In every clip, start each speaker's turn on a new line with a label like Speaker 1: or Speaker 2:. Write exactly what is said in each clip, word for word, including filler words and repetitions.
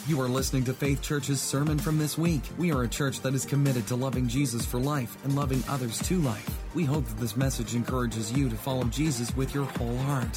Speaker 1: You are listening to Faith Church's sermon from this week. We are a church that is committed to loving Jesus for life and loving others to life. We hope that this message encourages you to follow Jesus with your whole heart.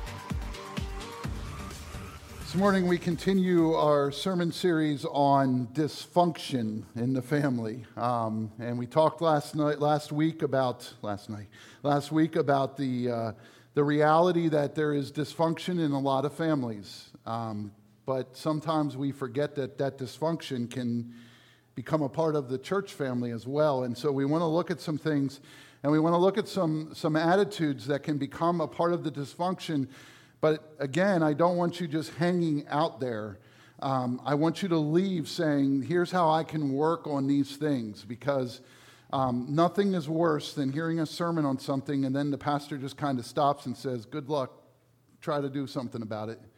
Speaker 2: This morning we continue our sermon series on dysfunction in the family, um, and we talked last night, last week about last night, last week about the uh, the reality that there is dysfunction in a lot of families. Um, But sometimes we forget that that dysfunction can become a part of the church family as well. And so we want to look at some things, and we want to look at some, some attitudes that can become a part of the dysfunction. But again, I don't want you just hanging out there. Um, I want you to leave saying, here's how I can work on these things, because um, nothing is worse than hearing a sermon on something and then the pastor just kind of stops and says, good luck, try to do something about it.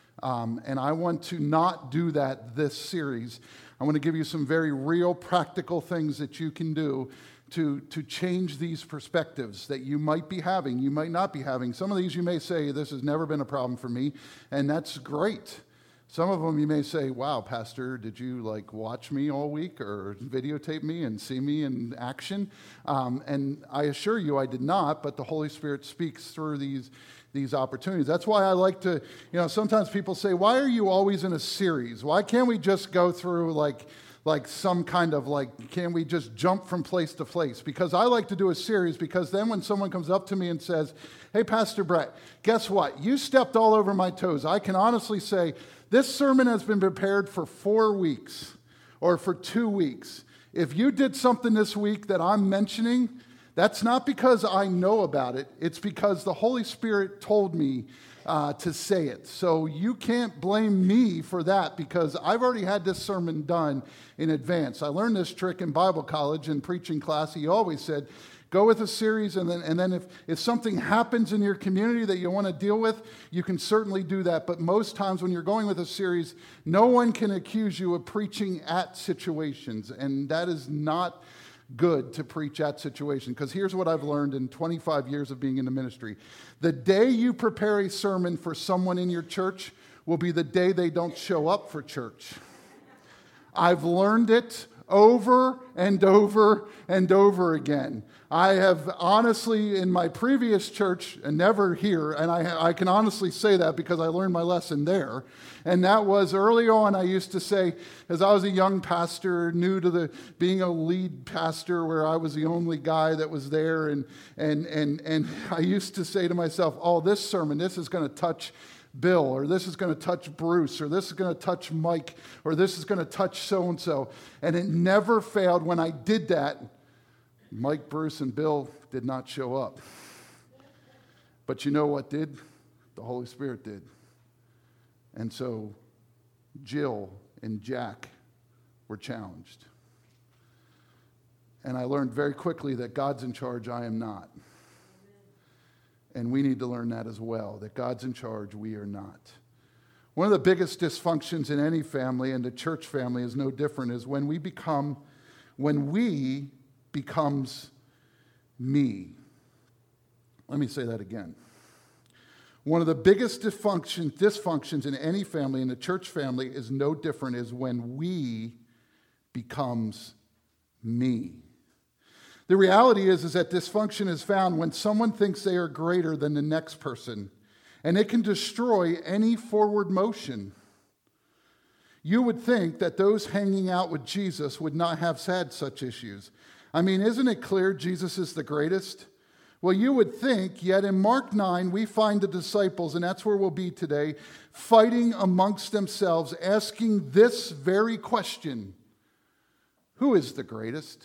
Speaker 2: Um, and I want to not do that this series. I want to give you some very real, practical things that you can do to, to change these perspectives that you might be having, you might not be having. Some of these you may say, this has never been a problem for me, and that's great. Some of them you may say, wow, Pastor, did you like watch me all week or videotape me and see me in action? Um, and I assure you I did not, but the Holy Spirit speaks through these these opportunities. That's why I like to, you know, sometimes people say, why are you always in a series? Why can't we just go through like like some kind of like, can we just jump from place to place? Because I like to do a series, because then when someone comes up to me and says, hey, Pastor Brett, guess what? You stepped all over my toes. I can honestly say, this sermon has been prepared for four weeks or for two weeks. If you did something this week that I'm mentioning, that's not because I know about it. It's because the Holy Spirit told me uh, to say it. So you can't blame me for that, because I've already had this sermon done in advance. I learned this trick in Bible college and preaching class. He always said, go with a series, and then and then if, if something happens in your community that you want to deal with, you can certainly do that. But most times when you're going with a series, no one can accuse you of preaching at situations, and that is not good to preach at situation, because here's what I've learned in twenty-five years of being in the ministry. The day you prepare a sermon for someone in your church will be the day they don't show up for church. I've learned it over and over and over again. I have honestly, in my previous church, and never here, and I, I can honestly say that because I learned my lesson there, and that was early on. I used to say, as I was a young pastor, new to the being a lead pastor, where I was the only guy that was there, and and and and I used to say to myself, oh, this sermon, this is going to touch Bill, or this is going to touch Bruce, or this is going to touch Mike, or this is going to touch so-and-so. And it never failed. When I did that, Mike, Bruce, and Bill did not show up. But you know what did? The Holy Spirit did. And so Jill and Jack were challenged. And I learned very quickly that God's in charge, I am not. And we need to learn that as well, that God's in charge, we are not. One of the biggest dysfunctions in any family, and the church family is no different, is when we become, when we becomes me. Let me say that again. One of the biggest dysfunctions, dysfunctions in any family, in the church family, is no different, is when we becomes me. The reality is, is that dysfunction is found when someone thinks they are greater than the next person, and it can destroy any forward motion. You would think that those hanging out with Jesus would not have had such issues. I mean, isn't it clear Jesus is the greatest? Well, you would think, yet in Mark nine, we find the disciples, and that's where we'll be today, fighting amongst themselves, asking this very question: who is the greatest?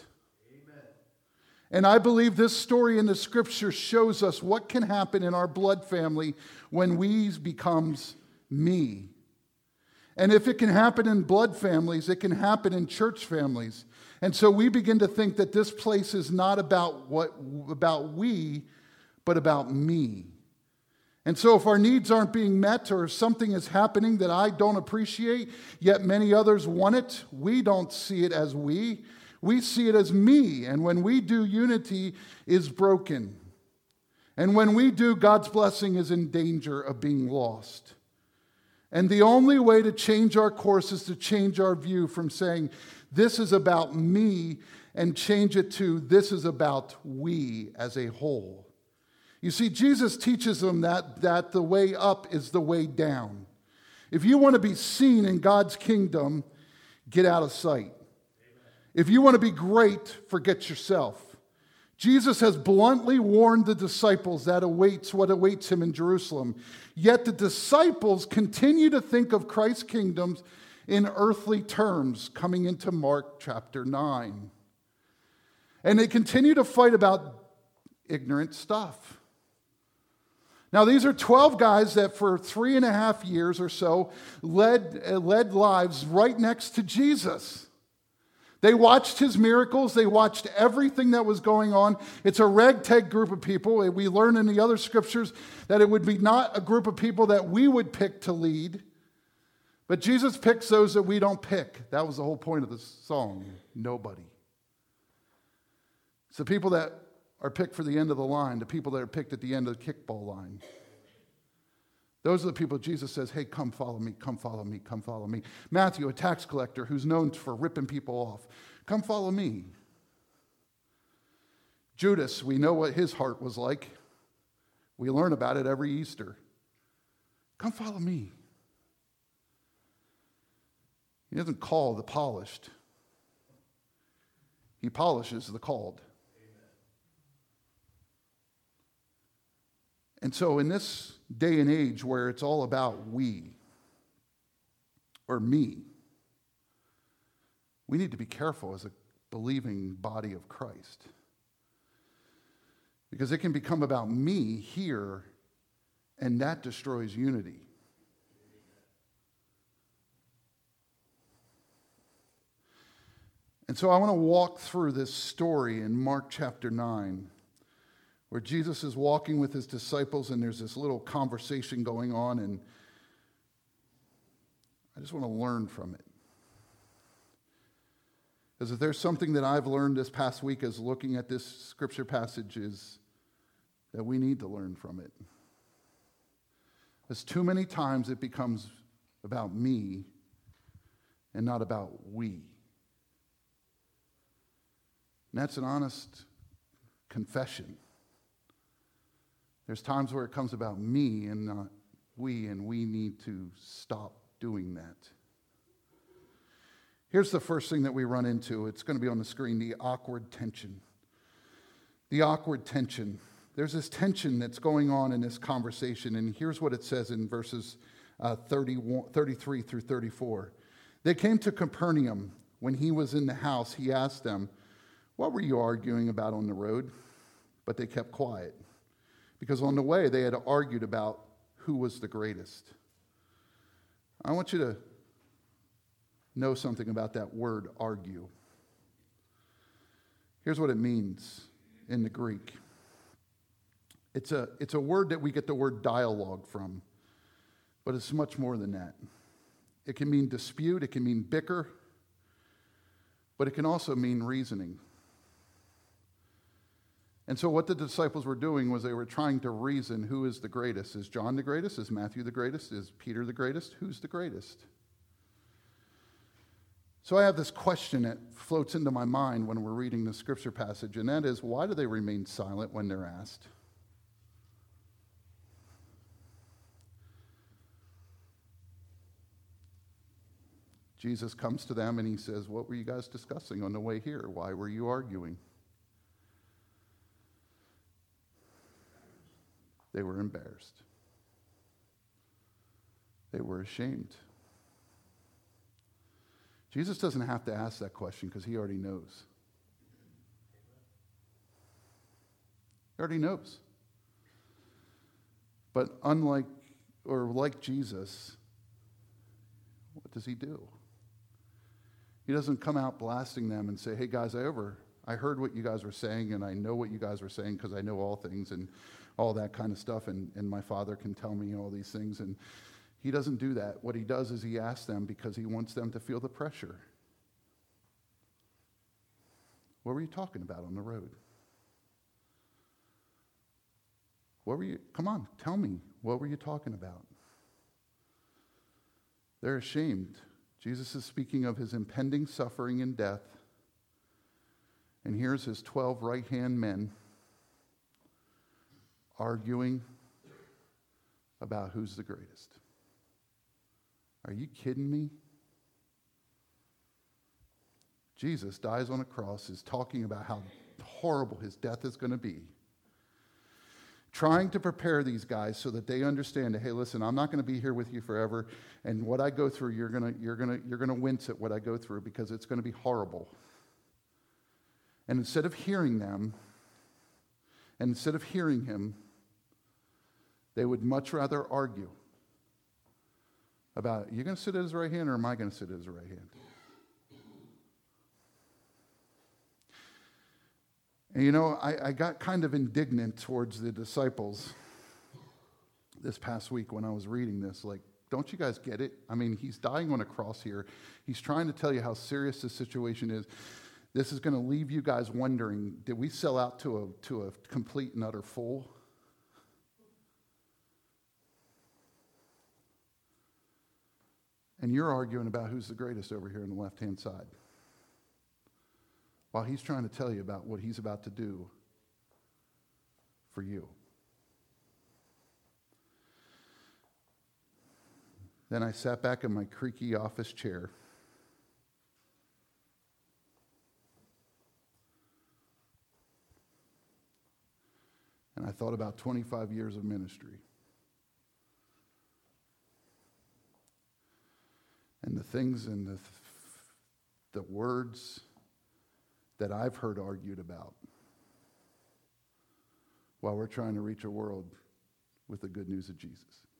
Speaker 2: And I believe this story in the scripture shows us what can happen in our blood family when we becomes me. And if it can happen in blood families, it can happen in church families. And so we begin to think that this place is not about what about we, but about me. And so if our needs aren't being met, or something is happening that I don't appreciate, yet many others want it, we don't see it as we. We see it as me, and when we do, unity is broken. And when we do, God's blessing is in danger of being lost. And the only way to change our course is to change our view from saying, this is about me, and change it to, this is about we as a whole. You see, Jesus teaches them that, that the way up is the way down. If you want to be seen in God's kingdom, get out of sight. Amen. If you want to be great, forget yourself. Jesus has bluntly warned the disciples that awaits what awaits him in Jerusalem. Yet the disciples continue to think of Christ's kingdoms in earthly terms, coming into Mark chapter nine. And they continue to fight about ignorant stuff. Now, these are twelve guys that for three and a half years or so led, uh, led lives right next to Jesus. They watched his miracles. They watched everything that was going on. It's a ragtag group of people. We learn in the other scriptures that it would be not a group of people that we would pick to lead, but Jesus picks those that we don't pick. That was the whole point of the song, Nobody. It's the people that are picked for the end of the line, the people that are picked at the end of the kickball line. Those are the people Jesus says, hey, come follow me, come follow me, come follow me. Matthew, a tax collector who's known for ripping people off, come follow me. Judas, we know what his heart was like. We learn about it every Easter. Come follow me. He doesn't call the polished. He polishes the called. And so in this day and age where it's all about we or me, we need to be careful as a believing body of Christ. Because it can become about me here, and that destroys unity. And so I want to walk through this story in Mark chapter nine, where Jesus is walking with his disciples, and there's this little conversation going on, and I just want to learn from it. Because if there's something that I've learned this past week as looking at this scripture passage is that we need to learn from it. Because too many times it becomes about me and not about we. And that's an honest confession. There's times where it comes about me and not we, and we need to stop doing that. Here's the first thing that we run into. It's going to be on the screen, the awkward tension. The awkward tension. There's this tension that's going on in this conversation, and here's what it says in verses uh, thirty-one, thirty-three through thirty-four. They came to Capernaum. When he was in the house, he asked them, "What were you arguing about on the road?" But they kept quiet, because on the way they had argued about who was the greatest. I want you to know something about that word, argue. Here's what it means in the Greek. It's a, it's a word that we get the word dialogue from, but it's much more than that. It can mean dispute, it can mean bicker, but it can also mean reasoning. And so what the disciples were doing was they were trying to reason who is the greatest. Is John the greatest? Is Matthew the greatest? Is Peter the greatest? Who's the greatest? So I have this question that floats into my mind when we're reading the scripture passage, and that is, why do they remain silent when they're asked? Jesus comes to them and he says, "What were you guys discussing on the way here? Why were you arguing?" They were embarrassed. They were ashamed. Jesus doesn't have to ask that question because he already knows. He already knows. But unlike, or like Jesus, what does he do? He doesn't come out blasting them and say, "Hey guys, I over, I heard what you guys were saying, and I know what you guys were saying because I know all things," and all that kind of stuff, and, and my Father can tell me all these things. And he doesn't do that. What he does is he asks them because he wants them to feel the pressure. What were you talking about on the road? What were you, come on, tell me, what were you talking about? They're ashamed. Jesus is speaking of his impending suffering and death. And here's his twelve right-hand men arguing about who's the greatest. Are you kidding me? Jesus dies on a cross, is talking about how horrible his death is going to be. Trying to prepare these guys so that they understand that, hey, listen, I'm not going to be here with you forever, and what I go through, you're going to you're going to you're going to wince at what I go through because it's going to be horrible. And instead of hearing them, and instead of hearing him, they would much rather argue about, you going to sit at his right hand or am I going to sit at his right hand? And you know, I, I got kind of indignant towards the disciples this past week when I was reading this. Like, don't you guys get it? I mean, he's dying on a cross here. He's trying to tell you how serious this situation is. This is going to leave you guys wondering, did we sell out to a, to a complete and utter fool? And you're arguing about who's the greatest over here on the left-hand side, while he's trying to tell you about what he's about to do for you. Then I sat back in my creaky office chair and I thought about twenty-five years of ministry. And the things and the, the words that I've heard argued about while we're trying to reach a world with the good news of Jesus.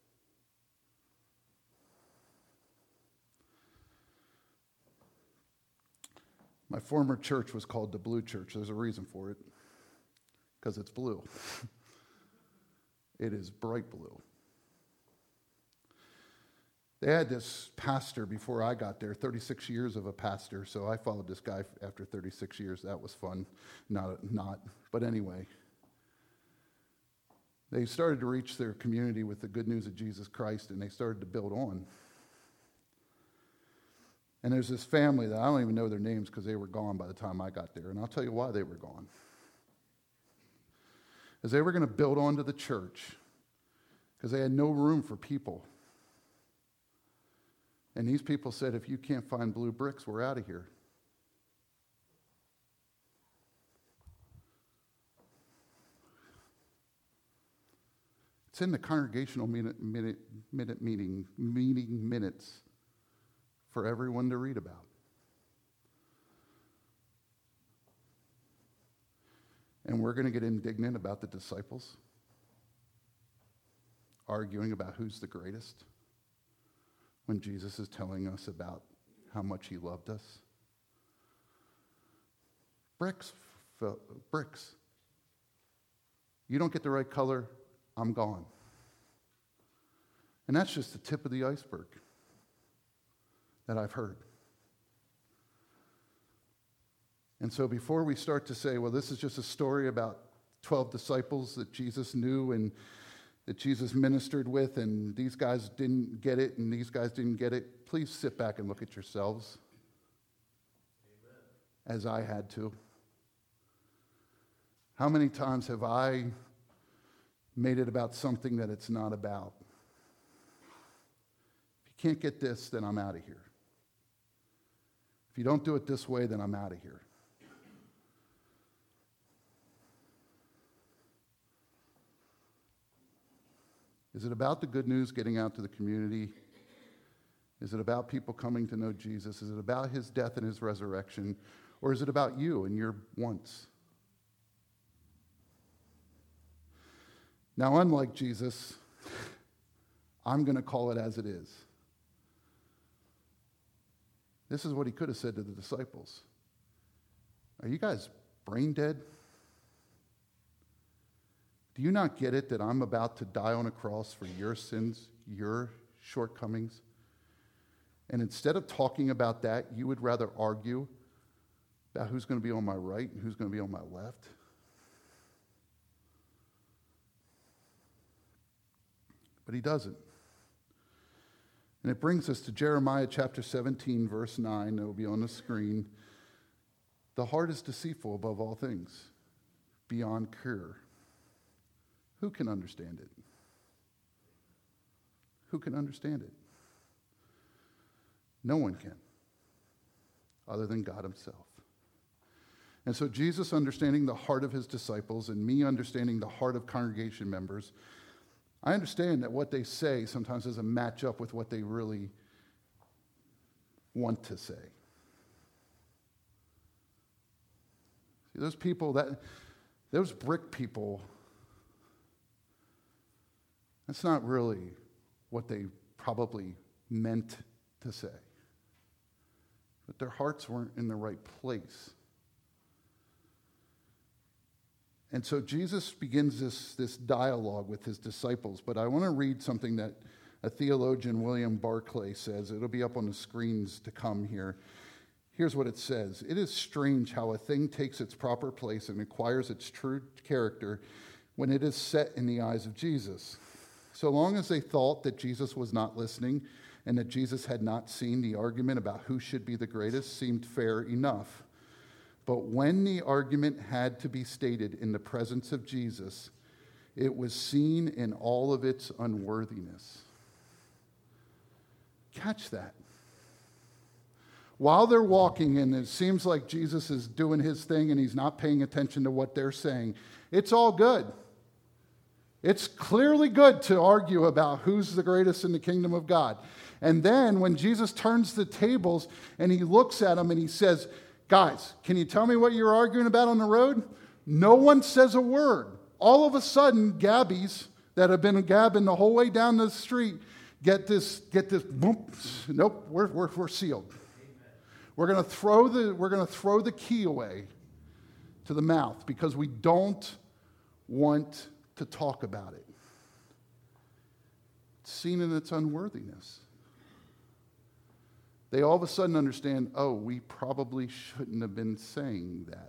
Speaker 2: My former church was called the Blue Church. There's a reason for it, because it's blue. It is bright blue. They had this pastor before I got there, thirty-six years of a pastor, so I followed this guy after thirty-six years. That was fun. Not, not, but anyway. They started to reach their community with the good news of Jesus Christ, and they started to build on. And there's this family that I don't even know their names because they were gone by the time I got there, and I'll tell you why they were gone. As they were going to build onto the church, because they had no room for people. And these people said, if you can't find blue bricks, we're out of here. It's in the congregational minute, minute, minute meeting, meeting minutes for everyone to read about. And we're going to get indignant about the disciples, arguing about who's the greatest, when Jesus is telling us about how much he loved us. Bricks, bricks. You don't get the right color, I'm gone. And that's just the tip of the iceberg that I've heard. And so before we start to say, well, this is just a story about twelve disciples that Jesus knew and that Jesus ministered with, and these guys didn't get it, and these guys didn't get it, please sit back and look at yourselves. Amen. As I had to. How many times have I made it about something that it's not about? If you can't get this, then I'm out of here. If you don't do it this way, then I'm out of here. Is it about the good news getting out to the community? Is it about people coming to know Jesus? Is it about his death and his resurrection? Or is it about you and your wants? Now, unlike Jesus, I'm going to call it as it is. This is what he could have said to the disciples. Are you guys brain dead? Do you not get it that I'm about to die on a cross for your sins, your shortcomings? And instead of talking about that, you would rather argue about who's going to be on my right and who's going to be on my left? But he doesn't. And it brings us to Jeremiah chapter seventeen, verse nine. It will be on the screen. The heart is deceitful above all things, beyond cure. Who can understand it? Who can understand it? No one can, other than God himself. And so Jesus understanding the heart of his disciples and me understanding the heart of congregation members, I understand that what they say sometimes doesn't match up with what they really want to say. See, those people, that those brick people, that's not really what they probably meant to say. But their hearts weren't in the right place. And so Jesus begins this, this dialogue with his disciples. But I want to read something that a theologian, William Barclay, says. It'll be up on the screens to come here. Here's what it says. It is strange how a thing takes its proper place and acquires its true character when it is set in the eyes of Jesus. So long as they thought that Jesus was not listening and that Jesus had not seen, the argument about who should be the greatest seemed fair enough. But when the argument had to be stated in the presence of Jesus, it was seen in all of its unworthiness. Catch that. While they're walking and it seems like Jesus is doing his thing and he's not paying attention to what they're saying, it's all good. It's clearly good to argue about who's the greatest in the kingdom of God. And then when Jesus turns the tables and he looks at them and he says, guys, can you tell me what you're arguing about on the road? No one says a word. All of a sudden, Gabbies that have been gabbing the whole way down the street get this, get this, boom, nope, we're, we're, we're sealed. Amen. We're going to throw the, we're going to throw the key away to the mouth because we don't want to talk about it. It's seen in its unworthiness. They all of a sudden understand, oh, we probably shouldn't have been saying that.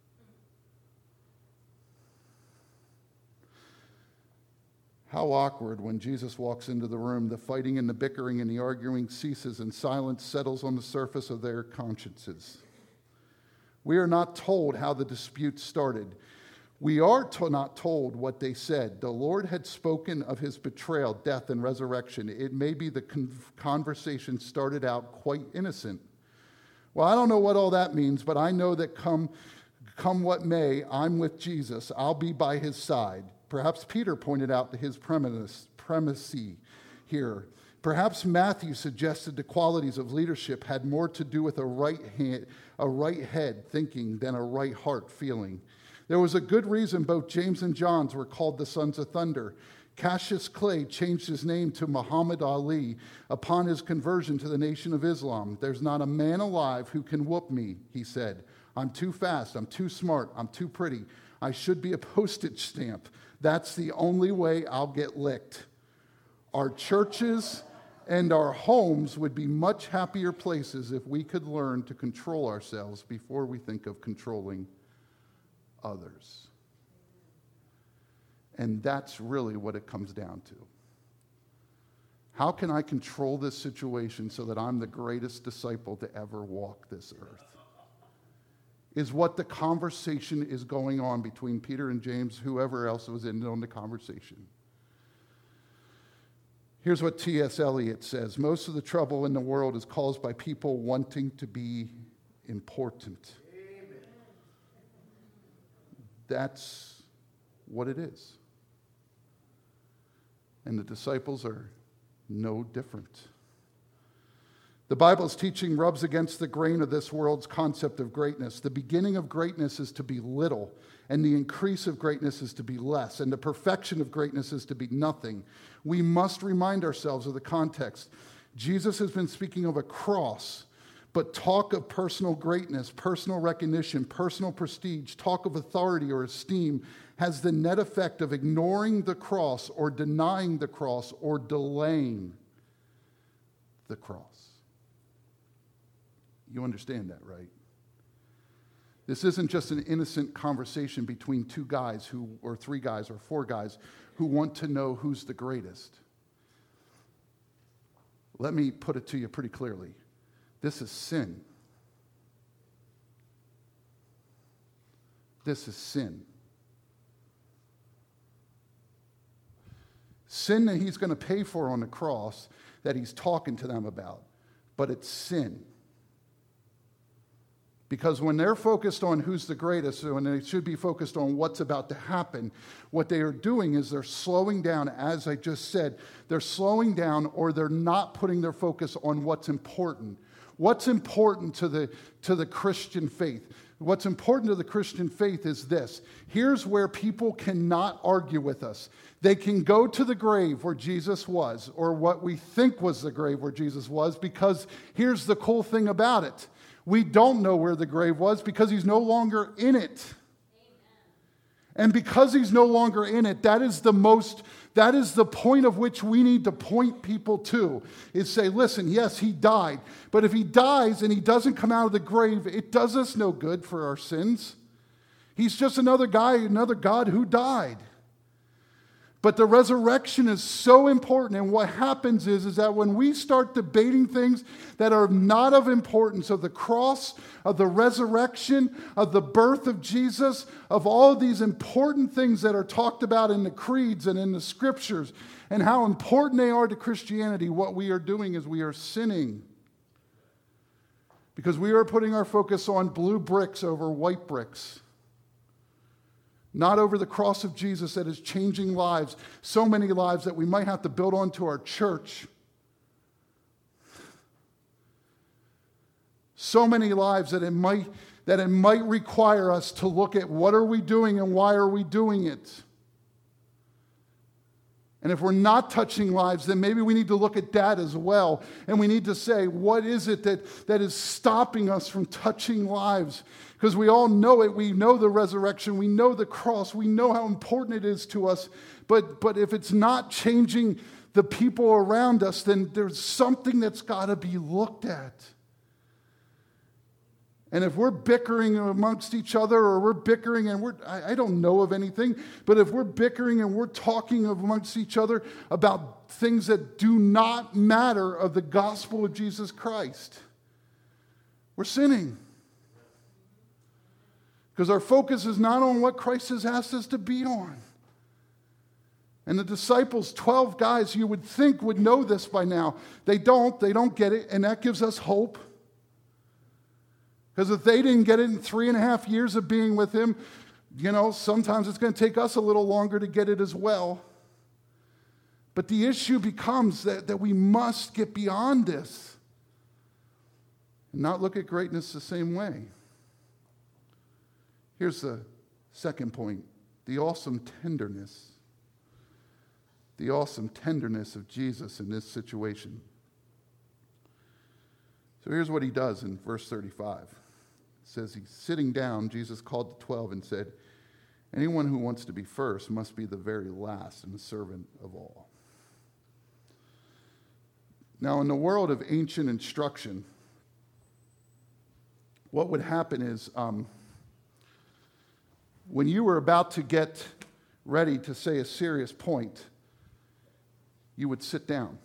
Speaker 2: How awkward when Jesus walks into the room. The fighting and the bickering and the arguing ceases and silence settles on the surface of their consciences. We are not told how the dispute started. We are to not told what they said. The Lord had spoken of his betrayal, death, and resurrection. It may be the con- conversation started out quite innocent. Well, I don't know what all that means, but I know that come, come what may, I'm with Jesus. I'll be by his side. Perhaps Peter pointed out his premise, primacy here. Perhaps Matthew suggested the qualities of leadership had more to do with a right hand, a right head thinking than a right heart feeling. There was a good reason both James and John were called the sons of thunder. Cassius Clay changed his name to Muhammad Ali upon his conversion to the Nation of Islam. There's not a man alive who can whoop me, he said. I'm too fast, I'm too smart, I'm too pretty. I should be a postage stamp. That's the only way I'll get licked. Our churches and our homes would be much happier places if we could learn to control ourselves before we think of controlling others. And that's really what it comes down to. How can I control this situation so that I'm the greatest disciple to ever walk this earth? Is what the conversation is going on between Peter and James, whoever else was in on the conversation. Here's what T S Eliot says. Most of the trouble in the world is caused by people wanting to be important. That's what it is. And the disciples are no different. The Bible's teaching rubs against the grain of this world's concept of greatness. The beginning of greatness is to be little, and the increase of greatness is to be less, and the perfection of greatness is to be nothing. We must remind ourselves of the context. Jesus has been speaking of a cross. But talk of personal greatness, personal recognition, personal prestige, talk of authority or esteem has the net effect of ignoring the cross or denying the cross or delaying the cross. You understand that, right? This isn't just an innocent conversation between two guys who, or three guys or four guys who want to know who's the greatest. Let me put it to you pretty clearly. This is sin. This is sin. Sin that he's going to pay for on the cross that he's talking to them about. But it's sin. Because when they're focused on who's the greatest, when they should be focused on what's about to happen, what they are doing is they're slowing down, as I just said. They're slowing down, or they're not putting their focus on what's important. What's important to the, to the Christian faith? What's important to the Christian faith is this. Here's where people cannot argue with us. They can go to the grave where Jesus was, or what we think was the grave where Jesus was, because here's the cool thing about it. We don't know where the grave was because he's no longer in it. And because he's no longer in it, that is the most, that is the point of which we need to point people to, is say, listen, yes, he died. But if he dies and he doesn't come out of the grave, it does us no good for our sins. He's just another guy, another God who died. But the resurrection is so important, and what happens is, is that when we start debating things that are not of importance, of the cross, of the resurrection, of the birth of Jesus, of all of these important things that are talked about in the creeds and in the scriptures, and how important they are to Christianity, what we are doing is we are sinning. Because we are putting our focus on blue bricks over white bricks. Not over the cross of Jesus that is changing lives, so many lives that we might have to build onto our church. So many lives that it might, that it might require us to look at what are we doing and why are we doing it. And if we're not touching lives, then maybe we need to look at that as well. And we need to say, what is it that, that is stopping us from touching lives? Because we all know it. We know the resurrection. We know the cross. We know how important it is to us. But, but if it's not changing the people around us, then there's something that's got to be looked at. And if we're bickering amongst each other, or we're bickering and we're, I, I don't know of anything, but if we're bickering and we're talking amongst each other about things that do not matter of the gospel of Jesus Christ, we're sinning. Because our focus is not on what Christ has asked us to be on. And the disciples, twelve guys you would think would know this by now. They don't. They don't get it. And that gives us hope. Because if they didn't get it in three and a half years of being with him, you know, sometimes it's going to take us a little longer to get it as well. But the issue becomes that, that we must get beyond this and not look at greatness the same way. Here's the second point, the awesome tenderness. The awesome tenderness of Jesus in this situation. So here's what he does in verse thirty-five. It says, he's sitting down, Jesus called the twelve and said, anyone who wants to be first must be the very last and the servant of all. Now, in the world of ancient instruction, what would happen is, um, when you were about to get ready to say a serious point, you would sit down.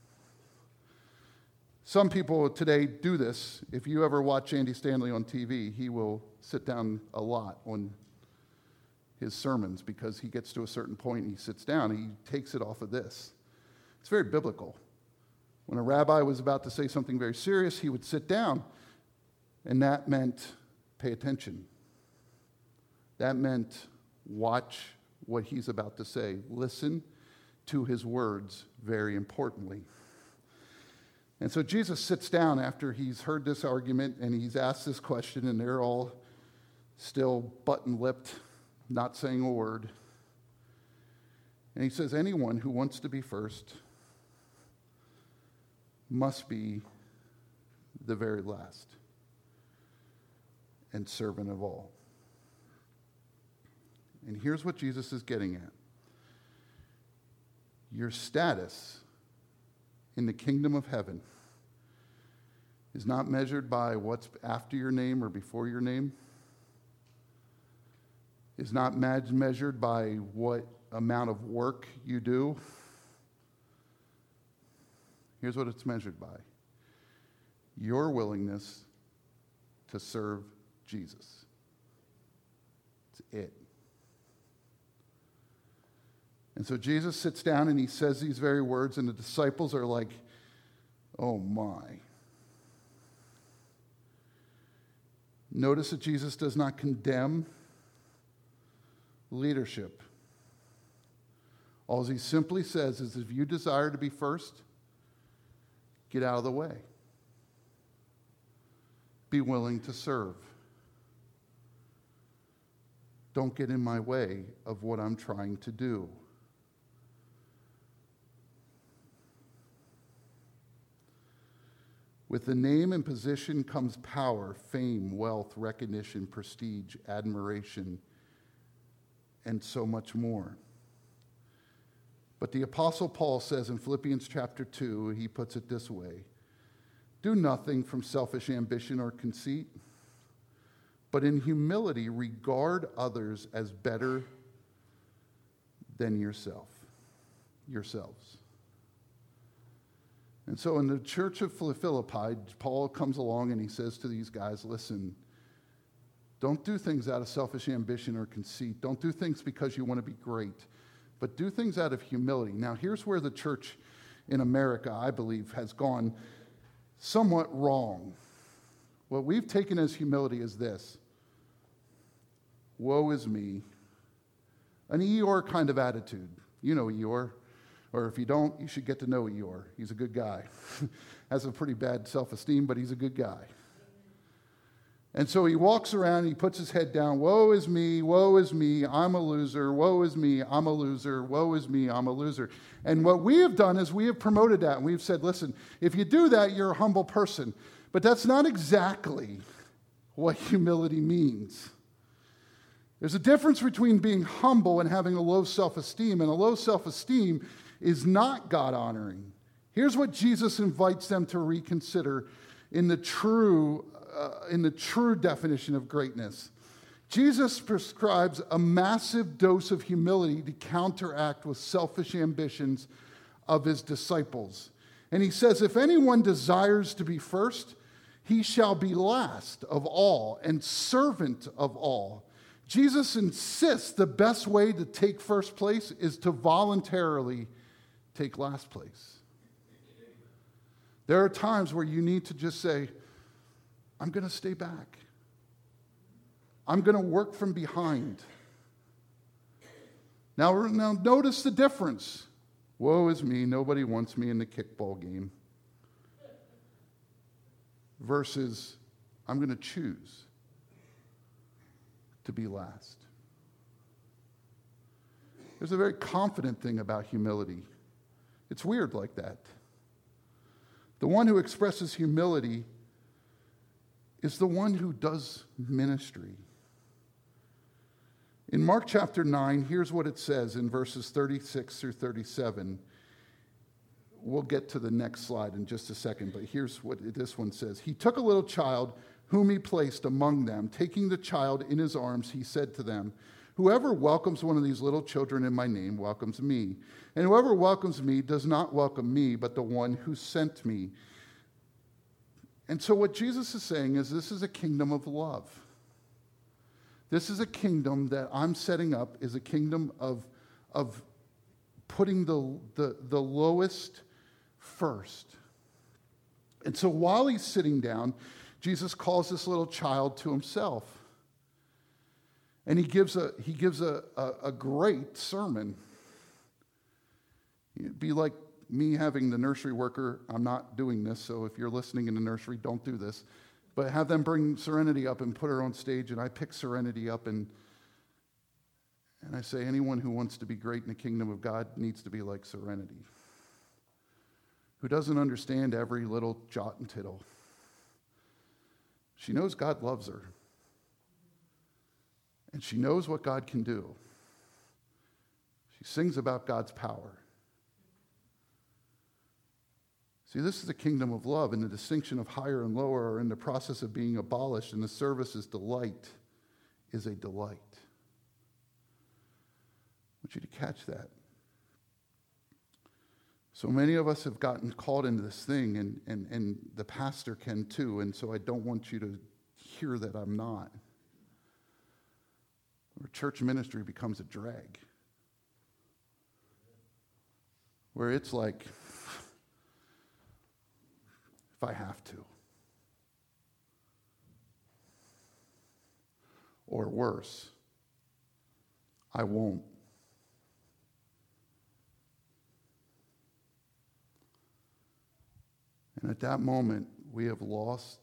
Speaker 2: Some people today do this. If you ever watch Andy Stanley on T V, he will sit down a lot on his sermons because he gets to a certain point and he sits down. He takes it off of this. It's very biblical. When a rabbi was about to say something very serious, he would sit down, and that meant pay attention. That meant watch what he's about to say. Listen to his words, very importantly. And so Jesus sits down after he's heard this argument and he's asked this question, and they're all still button-lipped, not saying a word. And he says, anyone who wants to be first must be the very last and servant of all. And here's what Jesus is getting at. Your status in the kingdom of heaven is not measured by what's after your name or before your name. Is not measured by what amount of work you do. Here's what it's measured by: your willingness to serve Jesus. That's it. And so Jesus sits down and he says these very words, and the disciples are like, oh my. Notice that Jesus does not condemn leadership. All he simply says is, if you desire to be first, get out of the way. Be willing to serve. Don't get in my way of what I'm trying to do. With the name and position comes power, fame, wealth, recognition, prestige, admiration, and so much more. But the Apostle Paul says in Philippians chapter two, he puts it this way: do nothing from selfish ambition or conceit, but in humility regard others as better than yourself, yourselves. And so in the church of Philippi, Paul comes along and he says to these guys, listen, don't do things out of selfish ambition or conceit. Don't do things because you want to be great, but do things out of humility. Now, here's where the church in America, I believe, has gone somewhat wrong. What we've taken as humility is this: woe is me. An Eeyore kind of attitude. You know Eeyore. Or if you don't, you should get to know Eeyore. He's a good guy. Has a pretty bad self-esteem, but he's a good guy. And so he walks around, he puts his head down. Woe is me, woe is me, I'm a loser. Woe is me, I'm a loser. Woe is me, I'm a loser. And what we have done is we have promoted that. And we've said, listen, if you do that, you're a humble person. But that's not exactly what humility means. There's a difference between being humble and having a low self-esteem. And a low self-esteem is not God-honoring. Here's what Jesus invites them to reconsider in the true, uh, in the true definition of greatness. Jesus prescribes a massive dose of humility to counteract with selfish ambitions of his disciples. And he says, if anyone desires to be first, he shall be last of all and servant of all. Jesus insists the best way to take first place is to voluntarily take last place. There are times where you need to just say, I'm going to stay back. I'm going to work from behind. Now, now notice the difference. Woe is me, nobody wants me in the kickball game. Versus, I'm going to choose to be last. There's a very confident thing about humility. It's weird like that. The one who expresses humility is the one who does ministry. In Mark chapter nine, here's what it says in verses thirty-six through thirty-seven. We'll get to the next slide in just a second, but here's what this one says. He took a little child whom he placed among them. Taking the child in his arms, he said to them, whoever welcomes one of these little children in my name welcomes me. And whoever welcomes me does not welcome me, but the one who sent me. And so what Jesus is saying is this is a kingdom of love. This is a kingdom that I'm setting up, is a kingdom of, of putting the, the, the lowest first. And so while he's sitting down, Jesus calls this little child to himself. And he gives a, he gives a, a, a great sermon. It'd be like me having the nursery worker. I'm not doing this, so if you're listening in the nursery, don't do this. But have them bring Serenity up and put her on stage, and I pick Serenity up, and, and I say, anyone who wants to be great in the kingdom of God needs to be like Serenity, who doesn't understand every little jot and tittle. She knows God loves her. And she knows what God can do. She sings about God's power. See, this is a kingdom of love, and the distinction of higher and lower are in the process of being abolished, and the service's delight is a delight. I want you to catch that. So many of us have gotten caught into this thing, and, and, and the pastor can too, and so I don't want you to hear that I'm not. Where church ministry becomes a drag. Where it's like, if I have to. Or worse, I won't. And at that moment, we have lost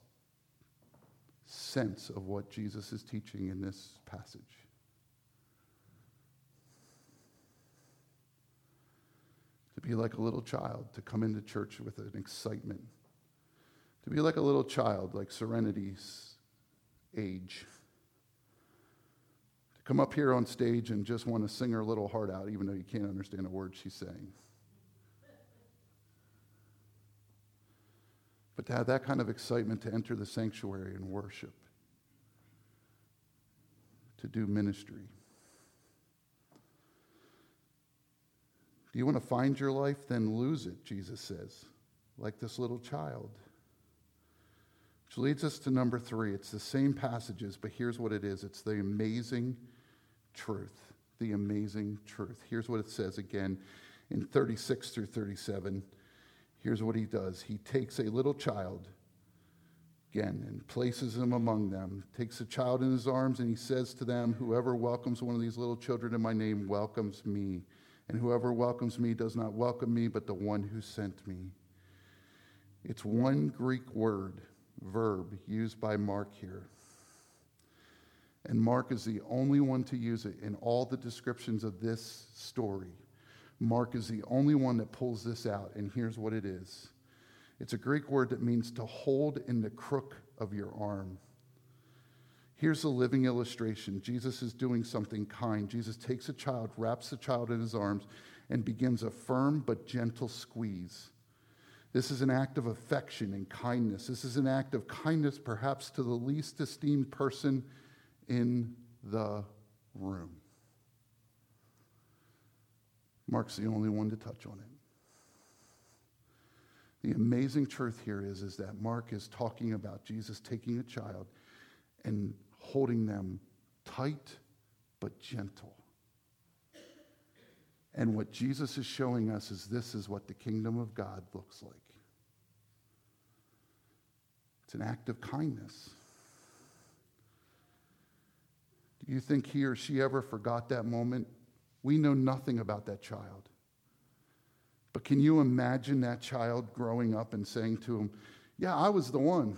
Speaker 2: sense of what Jesus is teaching in this passage. To be like a little child, to come into church with an excitement. To be like a little child, like Serenity's age. To come up here on stage and just want to sing her little heart out, even though you can't understand a word she's saying. But to have that kind of excitement to enter the sanctuary and worship. To do ministry. Do you want to find your life? Then lose it, Jesus says, like this little child. Which leads us to number three. It's the same passages, but here's what it is. It's the amazing truth. The amazing truth. Here's what it says again in thirty-six through thirty-seven. Here's what he does. He takes a little child, again, and places him among them. Takes the child in his arms, and he says to them, whoever welcomes one of these little children in my name welcomes me. And whoever welcomes me does not welcome me, but the one who sent me. It's one Greek word, verb, used by Mark here. And Mark is the only one to use it in all the descriptions of this story. Mark is the only one that pulls this out, and here's what it is. It's a Greek word that means to hold in the crook of your arm. Here's a living illustration. Jesus is doing something kind. Jesus takes a child, wraps the child in his arms, and begins a firm but gentle squeeze. This is an act of affection and kindness. This is an act of kindness perhaps to the least esteemed person in the room. Mark's the only one to touch on it. The amazing truth here is, is that Mark is talking about Jesus taking a child and holding them tight but gentle. And what Jesus is showing us is this is what the kingdom of God looks like. It's an act of kindness. Do you think he or she ever forgot that moment? We know nothing about that child. But can you imagine that child growing up and saying to him, yeah, I was the one.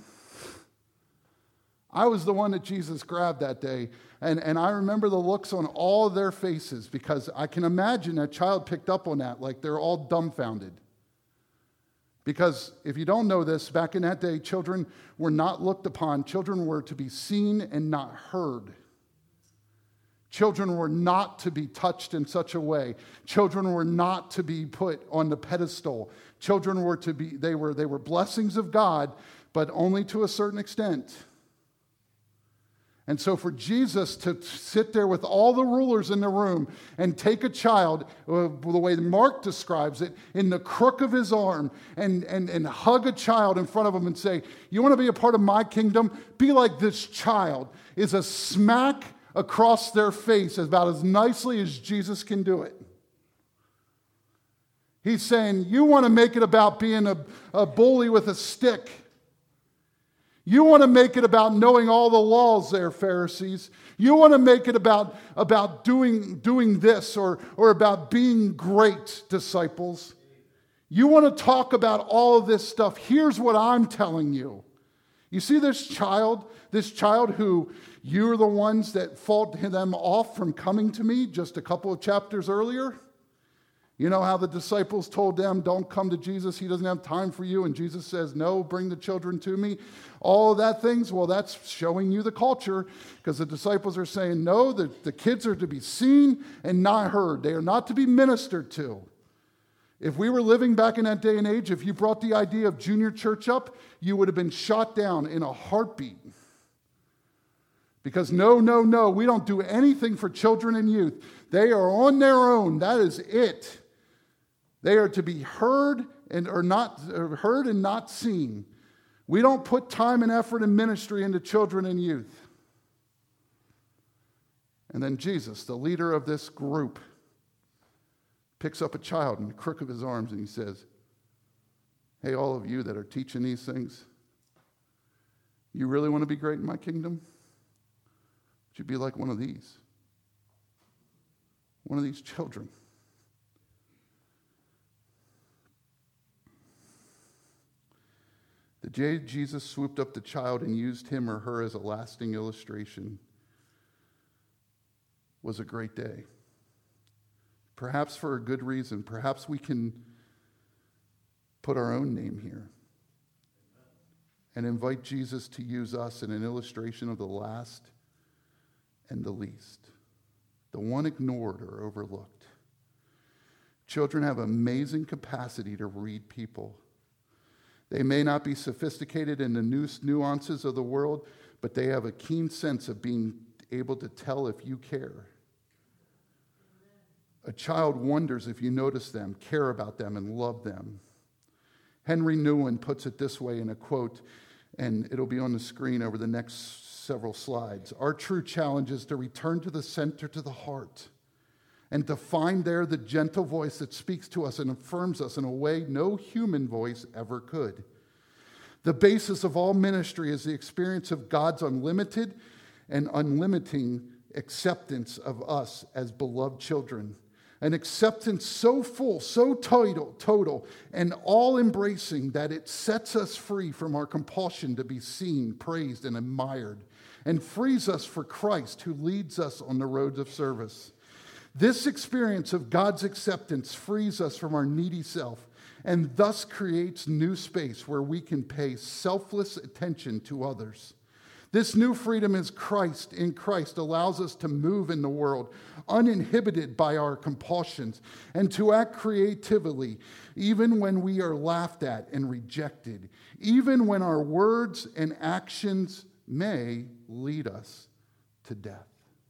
Speaker 2: I was the one that Jesus grabbed that day. And, and I remember the looks on all their faces because I can imagine that child picked up on that like they're all dumbfounded. Because if you don't know this, back in that day, children were not looked upon. Children were to be seen and not heard. Children were not to be touched in such a way. Children were not to be put on the pedestal. Children were to be, they were, they were blessings of God, but only to a certain extent. And so for Jesus to sit there with all the rulers in the room and take a child, uh, the way Mark describes it, in the crook of his arm and, and, and hug a child in front of him and say, you want to be a part of my kingdom? Be like this child, is a smack across their face about as nicely as Jesus can do it. He's saying, you want to make it about being a, a bully with a stick. You want to make it about knowing all the laws there, Pharisees. You want to make it about, about doing, doing this or, or about being great, disciples. You want to talk about all of this stuff. Here's what I'm telling you. You see this child, this child who you're the ones that fought them off from coming to me just a couple of chapters earlier? You know how the disciples told them, don't come to Jesus, he doesn't have time for you. And Jesus says, no, bring the children to me. All of that things, well, that's showing you the culture because the disciples are saying, no, the, the kids are to be seen and not heard. They are not to be ministered to. If we were living back in that day and age, if you brought the idea of junior church up, you would have been shot down in a heartbeat. Because no, no, no, we don't do anything for children and youth. They are on their own. That is it. They are to be heard and or not or heard and not seen. We don't put time and effort and ministry into children and youth. And then Jesus, the leader of this group, picks up a child in the crook of his arms and he says, hey, all of you that are teaching these things, you really want to be great in my kingdom? Would you be like one of these? One of these children. The day Jesus swooped up the child and used him or her as a lasting illustration was a great day. Perhaps for a good reason. Perhaps we can put our own name here and invite Jesus to use us in an illustration of the last and the least, the one ignored or overlooked. Children have amazing capacity to read people. They may not be sophisticated in the nuances of the world, but they have a keen sense of being able to tell if you care. A child wonders if you notice them, care about them, and love them. Henry Nouwen puts it this way in a quote, and it'll be on the screen over the next several slides. Our true challenge is to return to the center, to the heart, and to find there the gentle voice that speaks to us and affirms us in a way no human voice ever could. The basis of all ministry is the experience of God's unlimited and unlimiting acceptance of us as beloved children. An acceptance so full, so total, total, and all-embracing that it sets us free from our compulsion to be seen, praised, and admired, and frees us for Christ who leads us on the roads of service. This experience of God's acceptance frees us from our needy self and thus creates new space where we can pay selfless attention to others. This new freedom is Christ in Christ allows us to move in the world uninhibited by our compulsions and to act creatively even when we are laughed at and rejected, even when our words and actions may lead us to death.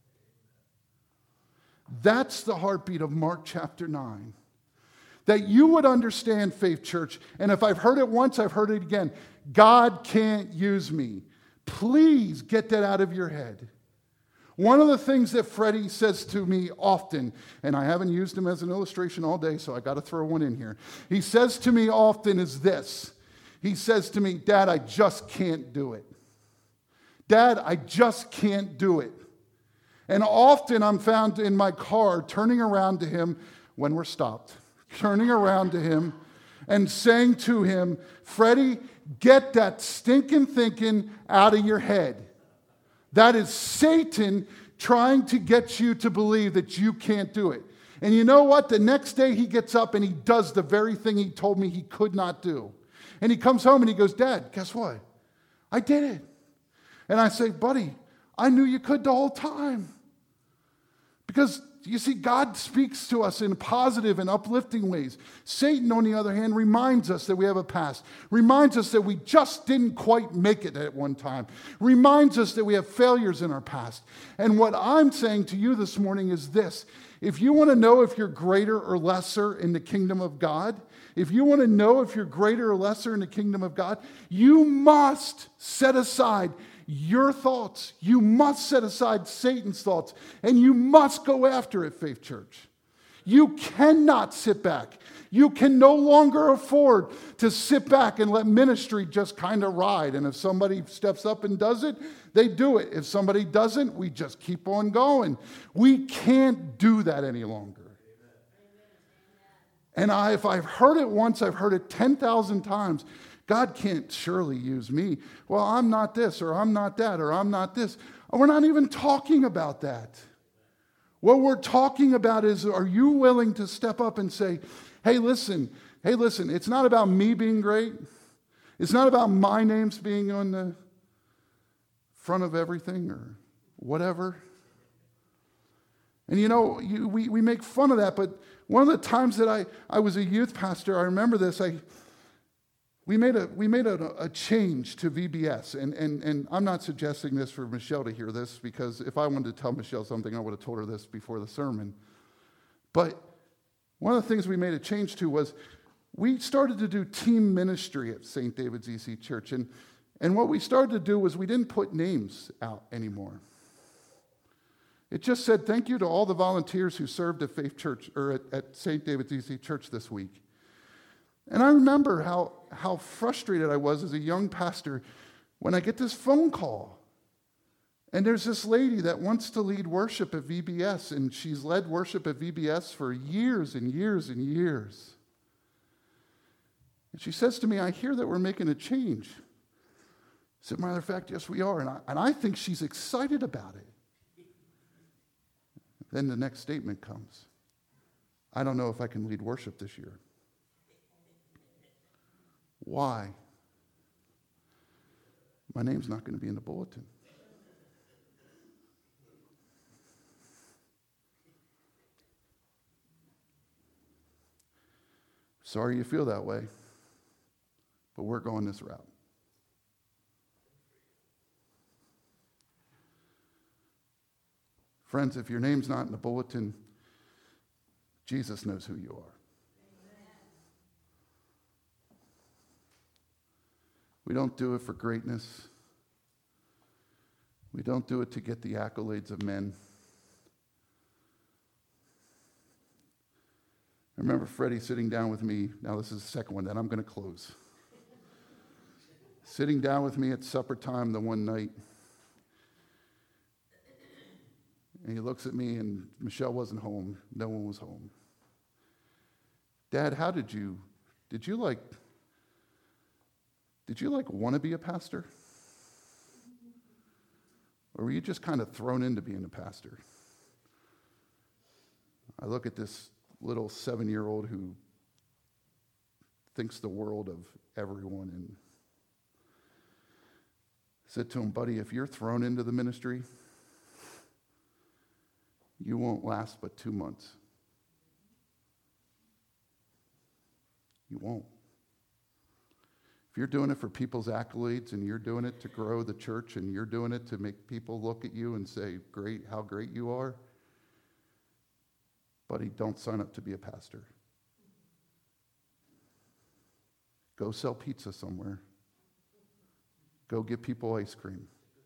Speaker 2: That's the heartbeat of Mark chapter nine. That you would understand, Faith Church, and if I've heard it once, I've heard it again. God can't use me. Please get that out of your head. One of the things that Freddie says to me often, and I haven't used him as an illustration all day, so I got to throw one in here. He says to me often is this. He says to me, Dad, I just can't do it. Dad, I just can't do it. And often I'm found in my car turning around to him when we're stopped, turning around to him and saying to him, Freddie, get that stinking thinking out of your head. That is Satan trying to get you to believe that you can't do it. And you know what? The next day he gets up and he does the very thing he told me he could not do. And he comes home and he goes, Dad, guess what? I did it. And I say, buddy, I knew you could the whole time. Because, you see, God speaks to us in positive and uplifting ways. Satan, on the other hand, reminds us that we have a past. Reminds us that we just didn't quite make it at one time. Reminds us that we have failures in our past. And what I'm saying to you this morning is this. If you want to know if you're greater or lesser in the kingdom of God, if you want to know if you're greater or lesser in the kingdom of God, you must set aside your thoughts. You must set aside Satan's thoughts, and you must go after it, Faith Church. You cannot sit back. You can no longer afford to sit back and let ministry just kind of ride. And if somebody steps up and does it, they do it. If somebody doesn't, we just keep on going. We can't do that any longer. And I, if I've heard it once, I've heard it ten thousand times. God can't surely use me. Well, I'm not this, or I'm not that, or I'm not this. We're not even talking about that. What we're talking about is, are you willing to step up and say, hey, listen, hey, listen, it's not about me being great. It's not about my names being on the front of everything or whatever. And you know, you, we, we make fun of that, but one of the times that I, I was a youth pastor, I remember this, I... We made a we made a, a change to V B S, and, and, and I'm not suggesting this for Michelle to hear this, because if I wanted to tell Michelle something, I would have told her this before the sermon. But One of the things we made a change to was we started to do team ministry at Saint David's E C Church. And, and what we started to do was we didn't put names out anymore. It just said, thank you to all the volunteers who served at Faith Church or at, at Saint David's E C Church this week. And I remember how, how frustrated I was as a young pastor when I get this phone call. And there's this lady that wants to lead worship at V B S, and she's led worship at V B S for years and years and years. And she says to me, I hear that we're making a change. I said, matter of fact, yes, we are. And I, and I think she's excited about it. Then the next statement comes. I don't know if I can lead worship this year. Why? My name's not going to be in the bulletin. Sorry you feel that way, but we're going this route. Friends, if your name's not in the bulletin, Jesus knows who you are. We don't do it for greatness. We don't do it to get the accolades of men. I remember Freddie sitting down with me. Now this is the second one, then I'm going to close. Sitting down with me at supper time the one night. And he looks at me, and Michelle wasn't home. No one was home. Dad, how did you, did you like, did you like want to be a pastor? Or were you just kind of thrown into being a pastor? I look at this little seven-year-old who thinks the world of everyone and said to him, buddy, if you're thrown into the ministry, you won't last but two months. You won't. If you're doing it for people's accolades and you're doing it to grow the church and you're doing it to make people look at you and say, great, how great you are, buddy, don't sign up to be a pastor. Go sell pizza somewhere. Go give people ice cream.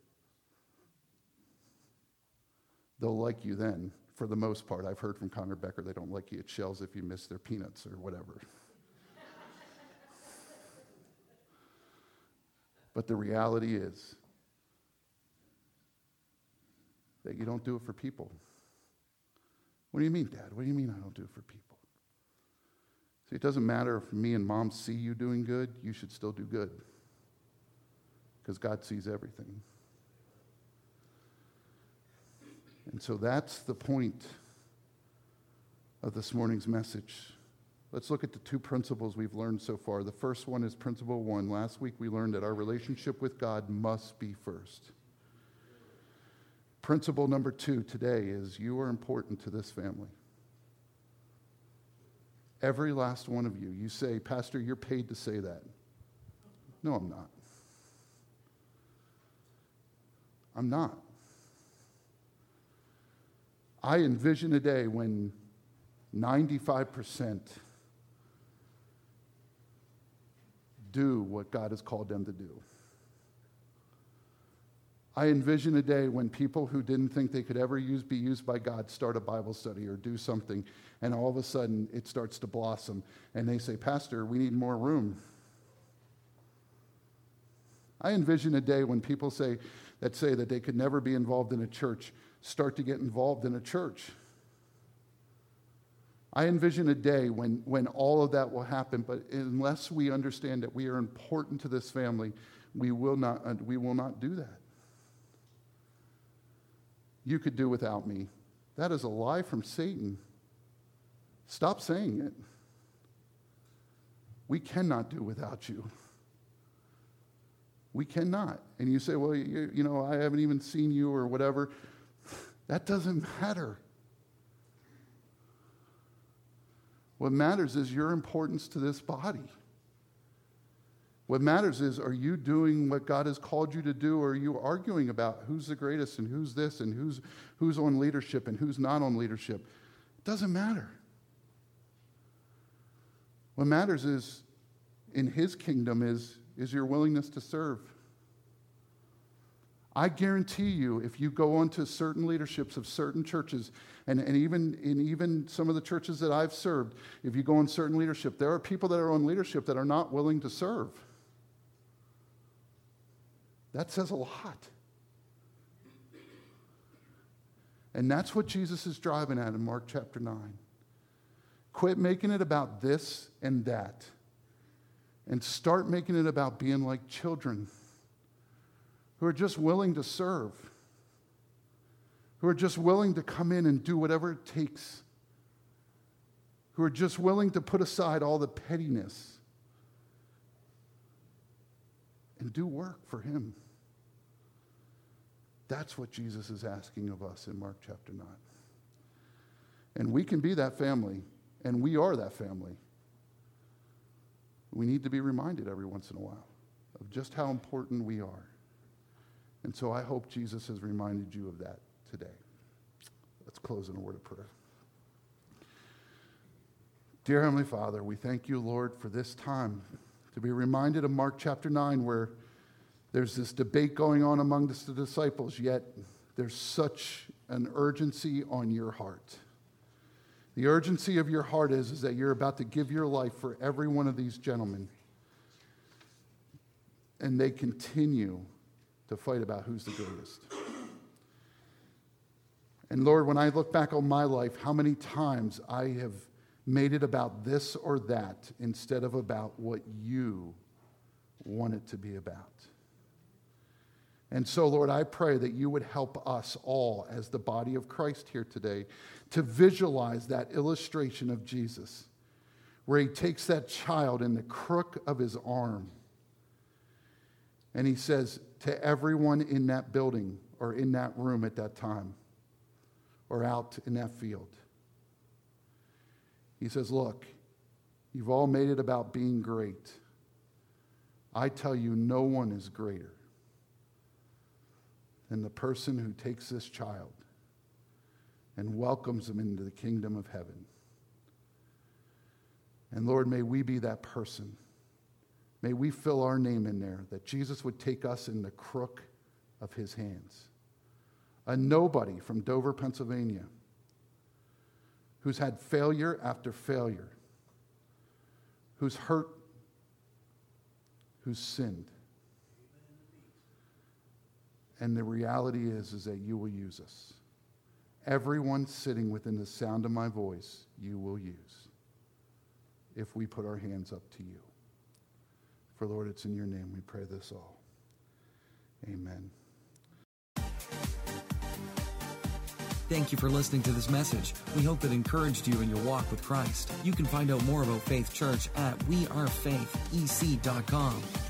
Speaker 2: They'll like you then, for the most part. I've heard from Conor Becker they don't like you at Shells if you miss their peanuts or whatever. But the reality is that you don't do it for people. What do you mean, Dad? What do you mean I don't do it for people? See, it doesn't matter if me and Mom see you doing good, you should still do good. Because God sees everything. And so that's the point of this morning's message. Let's look at the two principles we've learned so far. The first one is principle one. Last week we learned that our relationship with God must be first. Principle number two today is you are important to this family. Every last one of you. You say, Pastor, you're paid to say that. No, I'm not. I'm not. I envision a day when ninety-five percent do what God has called them to do. I envision a day when people who didn't think they could ever use, be used by God start a Bible study or do something, and all of a sudden it starts to blossom, and they say, Pastor, we need more room. I envision a day when people say that say that they could never be involved in a church start to get involved in a church. I envision a day when, when all of that will happen, but unless we understand that we are important to this family, we will not, we will not do that. You could do without me. That is a lie from Satan. Stop saying it. We cannot do without you. We cannot. And you say, well, you, you know, I haven't even seen you or whatever. That doesn't matter. What matters is your importance to this body. What matters is, are you doing what God has called you to do, or are you arguing about who's the greatest and who's this and who's, who's on leadership and who's not on leadership? It doesn't matter. What matters is, in his kingdom, is, is your willingness to serve. I guarantee you, if you go onto certain leaderships of certain churches, and, and even in even some of the churches that I've served, if you go on certain leadership, there are people that are on leadership that are not willing to serve. That says a lot. And that's what Jesus is driving at in Mark chapter nine. Quit making it about this and that, and start making it about being like children who are just willing to serve, who are just willing to come in and do whatever it takes, who are just willing to put aside all the pettiness and do work for him. That's what Jesus is asking of us in Mark chapter nine. And we can be that family, and we are that family. We need to be reminded every once in a while of just how important we are. And so I hope Jesus has reminded you of that today. Let's close in a word of prayer. Dear Heavenly Father, we thank you, Lord, for this time to be reminded of Mark chapter nine, where there's this debate going on among the disciples, yet there's such an urgency on your heart. The urgency of your heart is, is that you're about to give your life for every one of these gentlemen. And they continue to fight about who's the greatest. And Lord, when I look back on my life, how many times I have made it about this or that instead of about what you want it to be about. And so, Lord, I pray that you would help us all as the body of Christ here today to visualize that illustration of Jesus, where he takes that child in the crook of his arm and he says to everyone in that building or in that room at that time or out in that field, he says, look, you've all made it about being great. I tell you, no one is greater than the person who takes this child and welcomes him into the kingdom of heaven. And Lord, may we be that person. May we fill our name in there, that Jesus would take us in the crook of his hands. A nobody from Dover, Pennsylvania, who's had failure after failure, who's hurt, who's sinned. And the reality is, is that you will use us. Everyone sitting within the sound of my voice, you will use, if we put our hands up to you. For Lord, it's in your name we pray this all. Amen.
Speaker 1: Thank you for listening to this message. We hope it encouraged you in your walk with Christ. You can find out more about Faith Church at we are faith e c dot com.